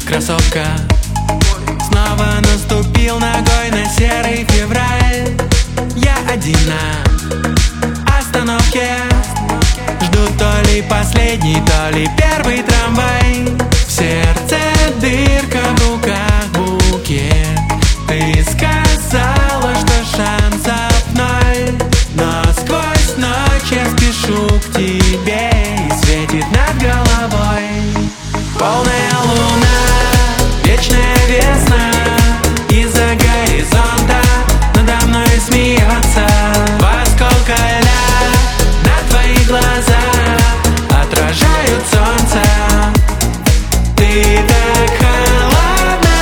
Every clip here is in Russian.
кроссовка. Снова наступил ногой на серый февраль. Я один на остановке, жду то ли последний, то ли первый трамвай. В сердце дырка, в руках букет. Ты сказала, что шансов ноль, но сквозь ночь я спешу к тебе, и светит над головой полная луна, вечная весна. Из-за горизонта надо мной смеется во сколько льда на твоих глазах отражают солнце. Ты так холодна,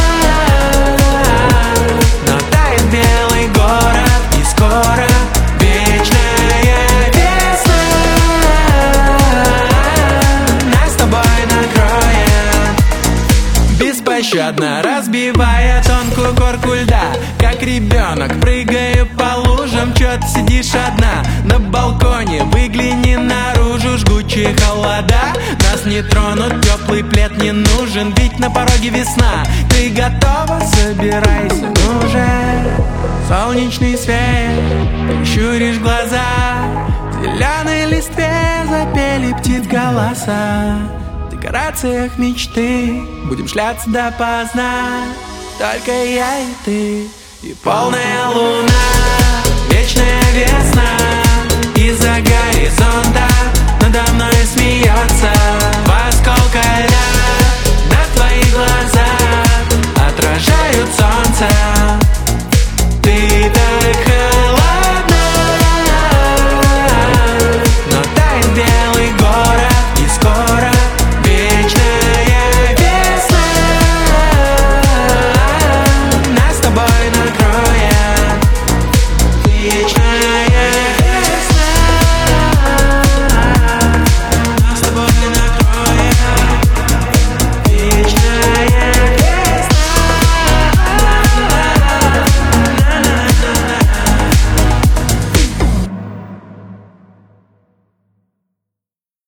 но тает белый город, и скоро вечная весна нас с тобой накроет, беспощадно разбивая тонкую корку льда. Как ребенок прыгаю по лужам, чё ты сидишь одна на балконе? Выгляни наружу, жгучие холода нас не тронут, теплый плед не нужен, ведь на пороге весна. Ты готова? Собирайся, ну же. Солнечный свет, прищуришь глаза, в зеленой листве запели птиц голоса. В декорациях мечты будем шляться допоздна, только я и ты, и полная луна, вечная весна.